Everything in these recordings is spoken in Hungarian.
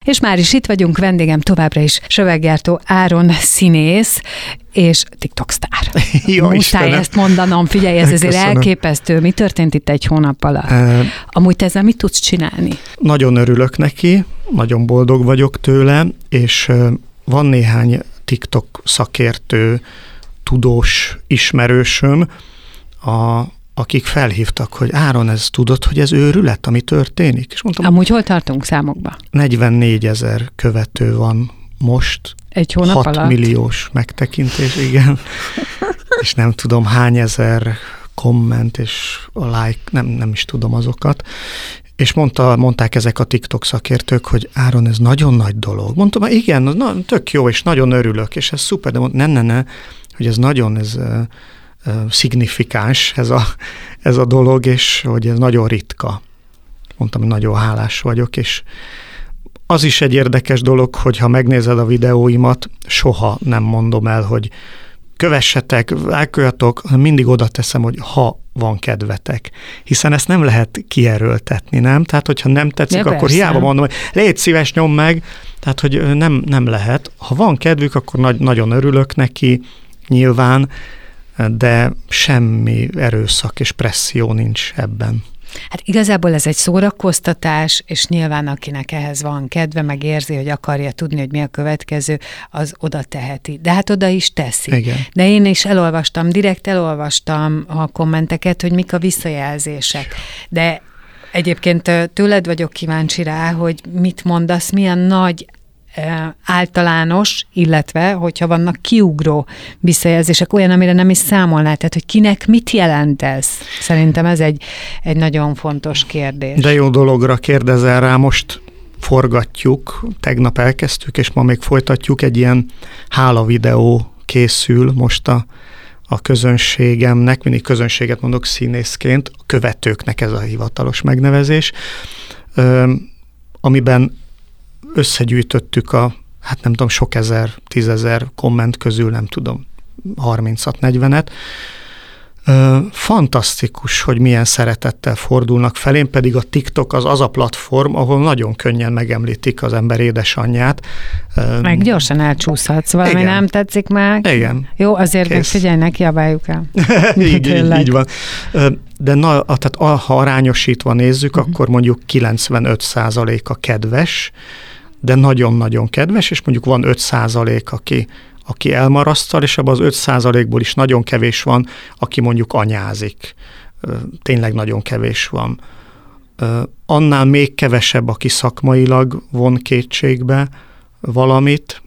És már is itt vagyunk, vendégem továbbra is Söveggyártó Áron színész, és TikTok sztár. Muszáj ezt mondanom, figyelj, ez azért elképesztő. Mi történt itt egy hónap alatt? Amúgy te ezzel mit tudsz csinálni? Nagyon örülök neki, nagyon boldog vagyok tőle, és van néhány TikTok szakértő, tudós ismerősöm, akik felhívtak, hogy Áron, ez tudod, hogy ez őrület, ami történik? És mondtam, amúgy hol tartunk számokba? 44 000 követő van most. Egy hónap 6 alatt? milliós megtekintés, igen. És nem tudom hány ezer komment és a like, nem is tudom azokat. És mondták ezek a TikTok szakértők, hogy Áron, ez nagyon nagy dolog. Mondtam, igen, tök jó, és nagyon örülök, és ez szuper, de ne, hogy ez nagyon szignifikáns ez a dolog, és hogy ez nagyon ritka. Mondtam, hogy nagyon hálás vagyok, és az is egy érdekes dolog, hogy ha megnézed a videóimat, soha nem mondom el, hogy kövessetek, lájkoljatok, mindig oda teszem, hogy ha van kedvetek. Hiszen ezt nem lehet kierőltetni, nem? Tehát, hogyha nem tetszik, akkor hiába mondom, hogy légy szíves, nyom meg. Tehát, hogy nem lehet. Ha van kedvük, akkor nagyon örülök neki, nyilván, de semmi erőszak és presszió nincs ebben. Hát igazából ez egy szórakoztatás, és nyilván akinek ehhez van kedve, meg érzi, hogy akarja tudni, hogy mi a következő, az oda teheti. De hát oda is teszi. Igen. De én is direkt elolvastam a kommenteket, hogy mik a visszajelzések. De egyébként tőled vagyok kíváncsi rá, hogy mit mondasz, milyen nagy általános, illetve, hogyha vannak kiugró visszajelzések, olyan, amire nem is számolnál, tehát, hogy kinek mit jelent ez? Szerintem ez egy nagyon fontos kérdés. De jó dologra kérdezel rá, most forgatjuk, tegnap elkezdtük, és ma még folytatjuk, egy ilyen hála videó készül most a közönségemnek, mindig közönséget mondok színészként, a követőknek ez a hivatalos megnevezés, amiben összegyűjtöttük hát nem tudom, sok ezer, 10 000 komment közül, nem tudom, 30-40-et. Fantasztikus, hogy milyen szeretettel fordulnak felém, pedig a TikTok az a platform, ahol nagyon könnyen megemlítik az ember édesanyját. Meg gyorsan elcsúszhatsz, valami igen. Nem tetszik meg. Igen. Jó, azért még figyelj, ne kiabáljuk el. így van. De tehát ha arányosítva nézzük, akkor mondjuk 95% a kedves, de nagyon-nagyon kedves, és mondjuk van 5%, aki elmarasztal, és abban az 5%-ból is nagyon kevés van, aki mondjuk anyázik. Tényleg nagyon kevés van. Annál még kevesebb, aki szakmailag von kétségbe valamit,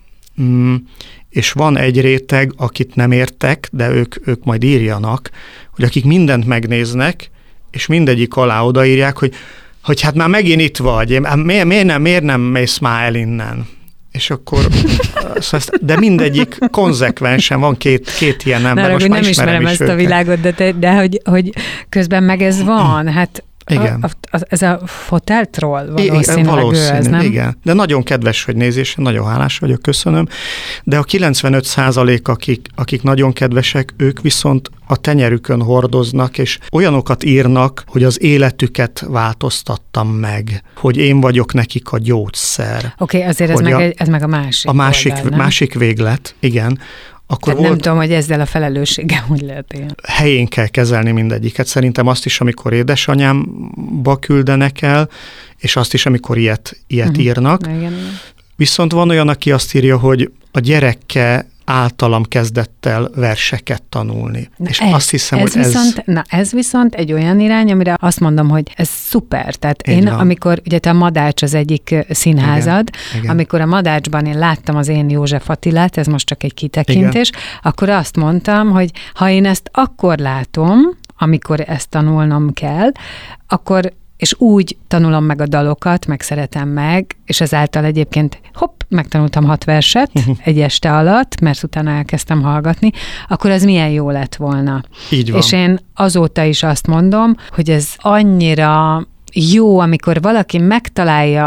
és van egy réteg, akit nem értek, de ők majd írjanak, hogy akik mindent megnéznek, és mindegyik alá odaírják, hogy hát már megint itt vagy, miért nem mész már el innen? És akkor, de mindegyik konzekvensen van két ilyen ember. Most nem ismerem ezt a világot, de hogy közben meg ez van, hát igen. Ez a foteltroll valószínűleg ez, nem? Igen, de nagyon kedves, hogy nézés, nagyon hálás vagyok, köszönöm. De a 95%, akik nagyon kedvesek, ők viszont a tenyerükön hordoznak, és olyanokat írnak, hogy az életüket változtattam meg, hogy én vagyok nekik a gyógyszer. Oké, azért ez meg a másik. A másik véglet, igen. Akkor nem tudom, hogy ezzel a felelősséggel hogy lehet ilyen. Helyén kell kezelni mindegyiket. Szerintem azt is, amikor édesanyámba küldenek el, és azt is, amikor ilyet írnak. Igen. Viszont van olyan, aki azt írja, hogy a gyereke általam kezdett el verseket tanulni. És azt hiszem, hogy ez viszont egy olyan irány, amire azt mondom, hogy ez szuper. Tehát amikor, ugye te a Madács az egyik színházad, igen. Amikor a Madácsban én láttam az én József Attilát, ez most csak egy kitekintés, igen. Akkor azt mondtam, hogy ha én ezt akkor látom, amikor ezt tanulnom kell, akkor és úgy tanulom meg a dalokat, meg szeretem meg, és ezáltal egyébként megtanultam 6 verset egy este alatt, mert utána elkezdtem hallgatni, akkor az milyen jó lett volna. Így van. És én azóta is azt mondom, hogy ez annyira jó, amikor valaki megtalálja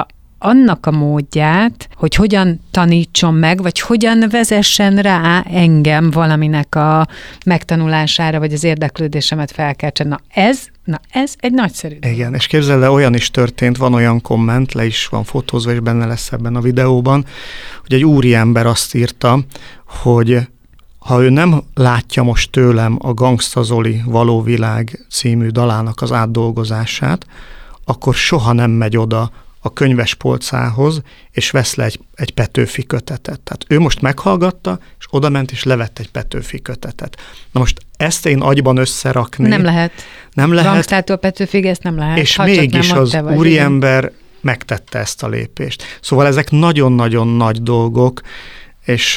annak a módját, hogy hogyan tanítson meg, vagy hogyan vezessen rá engem valaminek a megtanulására, vagy az érdeklődésemet felkeltsen. Na ez egy nagyszerű dolog. Igen, és képzeld el, olyan is történt, van olyan komment, le is van fotózva, és benne lesz ebben a videóban, hogy egy úriember azt írta, hogy ha ő nem látja most tőlem a Gangsta Zoli Való Világ című dalának az átdolgozását, akkor soha nem megy oda a könyvespolcához, és vesz le egy Petőfi kötetet. Tehát ő most meghallgatta, és odament, és levett egy Petőfi kötetet. Na most ezt én agyban összerakni... Nem lehet. Gangstától Petőfig ezt nem lehet. És mégis az úriember megtette ezt a lépést. Szóval ezek nagyon-nagyon nagy dolgok, és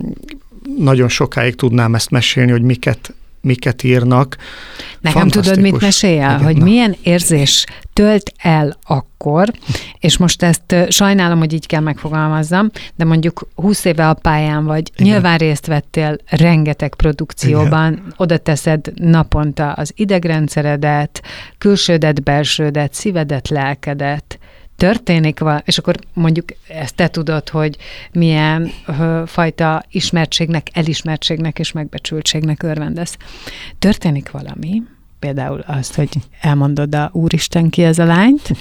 nagyon sokáig tudnám ezt mesélni, hogy miket írnak. Nekem tudod, mit meséljel? Hogy milyen érzés tölt el akkor, és most ezt sajnálom, hogy így kell megfogalmazzam, de mondjuk 20 éve a pályán vagy, igen. Nyilván részt vettél rengeteg produkcióban, igen. Oda teszed naponta az idegrendszeredet, külsődet, belsődet, szívedet, lelkedet, történik valami, és akkor mondjuk ezt te tudod, hogy milyen fajta ismertségnek, elismertségnek és megbecsültségnek örvendesz. Történik valami, például azt, hogy elmondod a Úristen ki ez a lányt,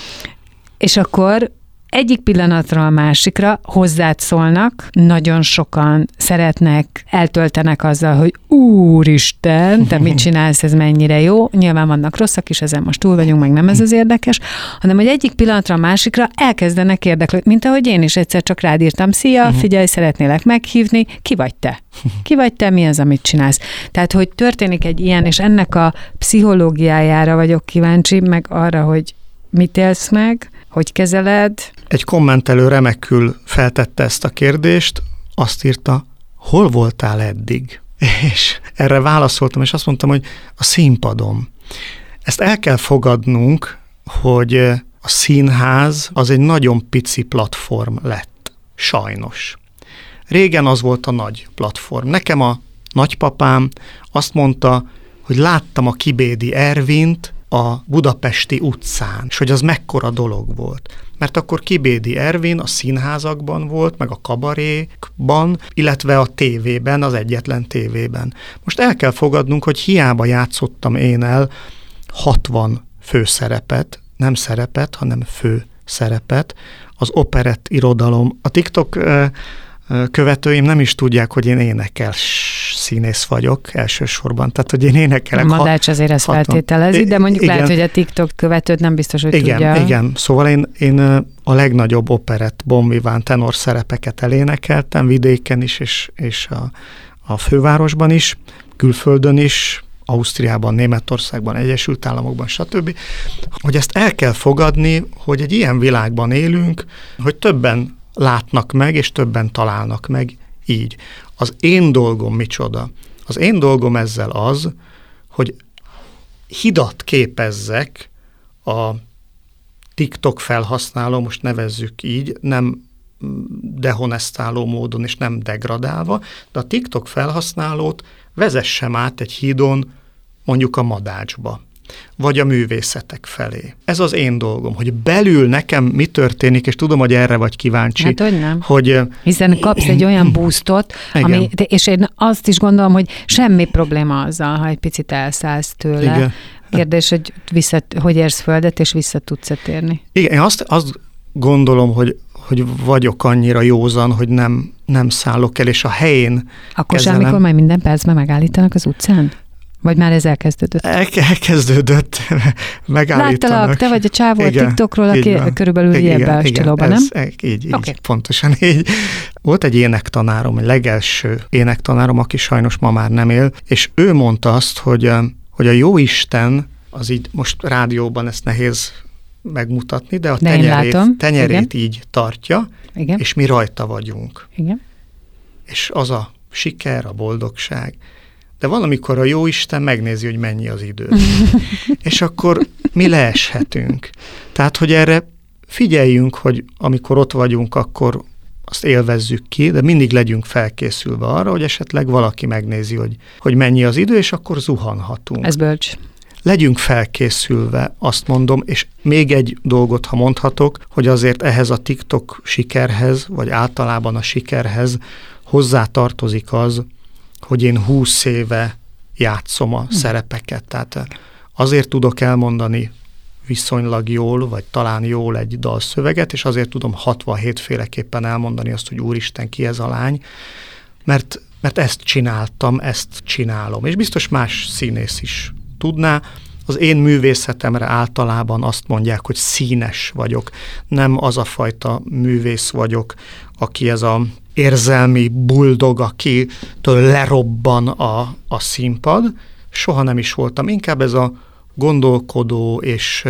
és akkor egyik pillanatról a másikra hozzád szólnak, nagyon sokan szeretnek, eltöltenek azzal, hogy Úristen, te mit csinálsz, ez mennyire jó. Nyilván vannak rosszak is, ezen most túl vagyunk, meg nem ez az érdekes, hanem hogy egyik pillanatra a másikra elkezdenek érdeklődni, mint ahogy én is egyszer csak rád írtam, szia, figyelj, szeretnélek meghívni, ki vagy te? Ki vagy te, mi az, amit csinálsz? Tehát, hogy történik egy ilyen, és ennek a pszichológiájára vagyok kíváncsi, meg arra, hogy mit élsz meg, hogy kezeled? Egy kommentelő remekül feltette ezt a kérdést, azt írta, hol voltál eddig? És erre válaszoltam, és azt mondtam, hogy a színpadon. Ezt el kell fogadnunk, hogy a színház az egy nagyon pici platform lett. Sajnos. Régen az volt a nagy platform. Nekem a nagypapám azt mondta, hogy láttam a Kibédi Ervint a budapesti utcán, és hogy az mekkora dolog volt. Mert akkor Kibédi Ervin a színházakban volt, meg a kabarékban, illetve a tévében, az egyetlen tévében. Most el kell fogadnunk, hogy hiába játszottam én el 60 főszerepet, nem szerepet, hanem főszerepet, az operett irodalom. A TikTok követőim nem is tudják, hogy én énekes színész vagyok elsősorban, tehát hogy én énekelek. A Madács azért ezt feltételezi, de mondjuk igen. Lehet, hogy a TikTok követőt nem biztos, hogy tudja. Igen, szóval én a legnagyobb operett bon vivant tenor szerepeket elénekeltem, vidéken is, és a fővárosban is, külföldön is, Ausztriában, Németországban, Egyesült Államokban, stb. Hogy ezt el kell fogadni, hogy egy ilyen világban élünk, hogy többen látnak meg, és többen találnak meg így. Az én dolgom micsoda? Az én dolgom ezzel az, hogy hidat képezzek a TikTok felhasználó, most nevezzük így, nem dehonestáló módon és nem degradálva, de a TikTok felhasználót vezessem át egy hídon mondjuk a Madácsba, vagy a művészetek felé. Ez az én dolgom, hogy belül nekem mi történik, és tudom, hogy erre vagy kíváncsi. Hát, hogy nem. Hiszen kapsz egy olyan boostot, és én azt is gondolom, hogy semmi probléma azzal, ha egy picit elszállsz tőle. Igen. Kérdés, hogy hogy érsz földet, és vissza tudsz térni. Igen, én azt gondolom, hogy vagyok annyira józan, hogy nem szállok el, és a helyén akkor kezelem. Amikor majd minden percben megállítanak az utcán? Vagy már ez elkezdődött? Elkezdődött, megállítanak. Láttalak, te vagy a csávó a TikTokról, aki körülbelül ebben a stílóban, nem? Így, pontosan így. Volt egy énektanárom, egy legeső énektanárom, aki sajnos ma már nem él, és ő mondta azt, hogy a Jóisten, az így most rádióban ezt nehéz megmutatni, de a tenyerét így tartja, igen. És mi rajta vagyunk. Igen. És az a siker, a boldogság. De valamikor a Jóisten megnézi, hogy mennyi az idő. És akkor mi leeshetünk. Tehát, hogy erre figyeljünk, hogy amikor ott vagyunk, akkor azt élvezzük ki, de mindig legyünk felkészülve arra, hogy esetleg valaki megnézi, hogy mennyi az idő, és akkor zuhanhatunk. Ez bölcs. legyünk felkészülve, azt mondom, és még egy dolgot, ha mondhatok, hogy azért ehhez a TikTok sikerhez, vagy általában a sikerhez hozzátartozik az, hogy én 20 éve játszom a szerepeket. Tehát azért tudok elmondani viszonylag jól, vagy talán jól egy dalszöveget, és azért tudom 67 féleképpen elmondani azt, hogy úristen, ki ez a lány, mert ezt csináltam, ezt csinálom. És biztos más színész is tudná. Az én művészetemre általában azt mondják, hogy színes vagyok. Nem az a fajta művész vagyok, aki ez a érzelmi buldog, akitől lerobban a színpad. Soha nem is voltam. Inkább ez a gondolkodó és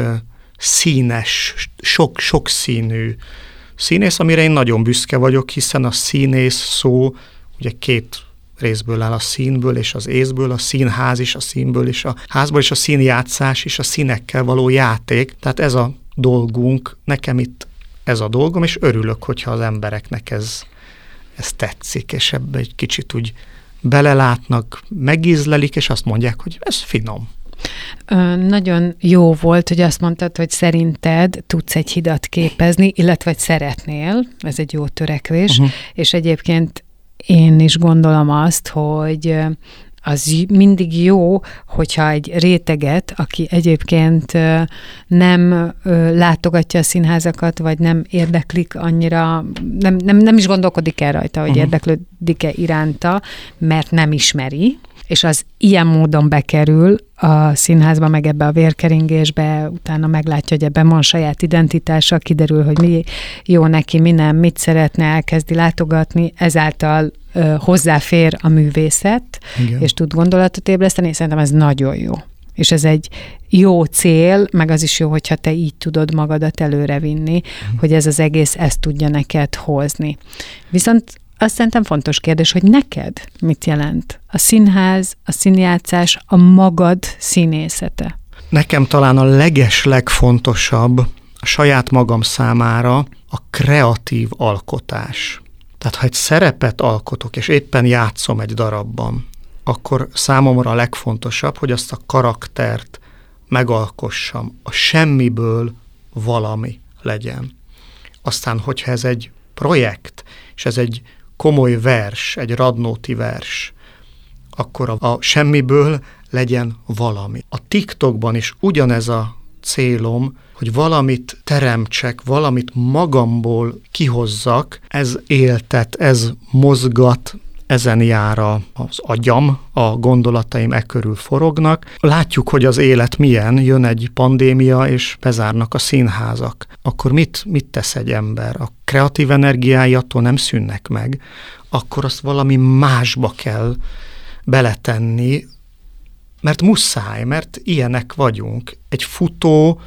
színes, sokszínű színész, amire én nagyon büszke vagyok, hiszen a színész szó ugye 2 részből áll, a színből és az észből, a színház is a színből és a házból, és a színjátszás és a színekkel való játék. Tehát ez a dolgunk, nekem itt ez a dolgom, és örülök, hogyha az embereknek ez tetszik, és ebbe egy kicsit úgy belelátnak, megízlelik, és azt mondják, hogy ez finom. Nagyon jó volt, hogy azt mondtad, hogy szerinted tudsz egy hidat képezni, illetve hogy szeretnél, ez egy jó törekvés, és egyébként én is gondolom azt, hogy az mindig jó, hogyha egy réteget, aki egyébként nem látogatja a színházakat, vagy nem érdeklik annyira, nem is gondolkodik el rajta, hogy érdeklődik-e iránta, mert nem ismeri, és az ilyen módon bekerül a színházba, meg ebbe a vérkeringésbe, utána meglátja, hogy ebben van saját identitása, kiderül, hogy mi jó neki, mi nem, mit szeretne, elkezdi látogatni, ezáltal hozzáfér a művészet, igen, és tud gondolatot ébreszteni, és szerintem ez nagyon jó. És ez egy jó cél, meg az is jó, hogyha te így tudod magadat előrevinni, hogy ez az egész ezt tudja neked hozni. Viszont azt szerintem fontos kérdés, hogy neked mit jelent a színház, a színjátszás, a magad színészete? Nekem talán a legfontosabb a saját magam számára a kreatív alkotás. Tehát ha egy szerepet alkotok, és éppen játszom egy darabban, akkor számomra a legfontosabb, hogy azt a karaktert megalkossam, a semmiből valami legyen. Aztán, hogyha ez egy projekt, és ez egy komoly vers, egy Radnóti vers, akkor a semmiből legyen valami. A TikTokban is ugyanez a célom, hogy valamit teremtsek, valamit magamból kihozzak, ez éltet, ez mozgat, ezen jár az agyam, a gondolataim körül forognak. Látjuk, hogy az élet milyen, jön egy pandémia, és bezárnak a színházak. Akkor mit tesz egy ember? A kreatív energiái attól nem szűnnek meg, akkor azt valami másba kell beletenni, mert muszáj, mert ilyenek vagyunk. Egy futó,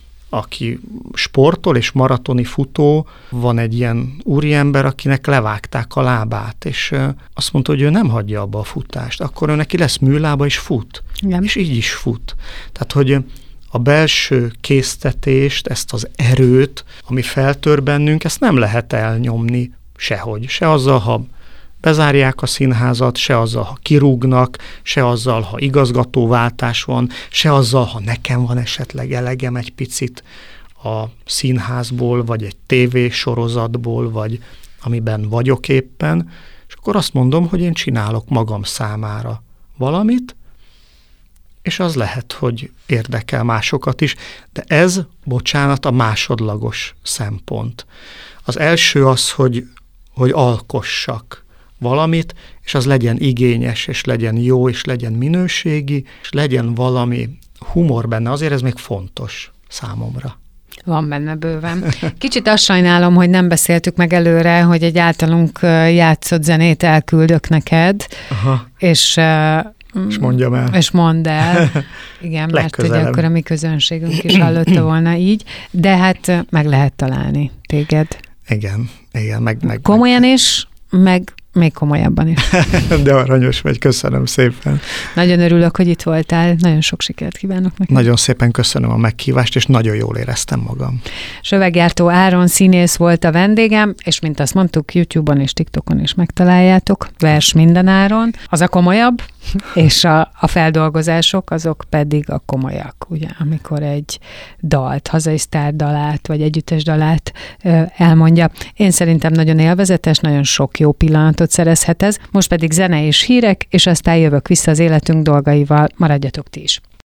aki sportol és maratoni futó, van egy ilyen úriember, akinek levágták a lábát, és azt mondta, hogy ő nem hagyja abba a futást, akkor ő neki lesz műlába, és fut. Igen. És így is fut. Tehát, hogy a belső késztetést, ezt az erőt, ami feltör bennünk, ezt nem lehet elnyomni sehogy. Se azzal, ha bezárják a színházat, se azzal, ha kirúgnak, se azzal, ha igazgatóváltás van, se azzal, ha nekem van esetleg elegem egy picit a színházból, vagy egy tévésorozatból, vagy amiben vagyok éppen, és akkor azt mondom, hogy én csinálok magam számára valamit, és az lehet, hogy érdekel másokat is, de ez, bocsánat, a másodlagos szempont. Az első az, hogy alkossak valamit, és az legyen igényes, és legyen jó, és legyen minőségi, és legyen valami humor benne. Azért ez még fontos számomra. Van benne bőven. Kicsit azt sajnálom, hogy nem beszéltük meg előre, hogy egy általunk játszott zenét elküldök neked, és mondjam el. És mondd el. Igen, mert ugye akkor a mi közönségünk is hallotta volna így, de hát meg lehet találni téged. Igen, meg komolyan is, meg még komolyabban is. De aranyos vagy, köszönöm szépen. Nagyon örülök, hogy itt voltál, nagyon sok sikert kívánok neked. Nagyon szépen köszönöm a meghívást, és nagyon jól éreztem magam. Söveggyártó Áron színész volt a vendégem, és mint azt mondtuk, YouTube-on és TikTokon is megtaláljátok, vers mindenáron. Az a komolyabb, És a feldolgozások azok pedig a komolyak, ugye, amikor egy dalt, hazai sztárdalát, vagy együttes dalát elmondja. Én szerintem nagyon élvezetes, nagyon sok jó pillanatot szerezhet ez. Most pedig zene és hírek, és aztán jövök vissza az életünk dolgaival. Maradjatok ti is.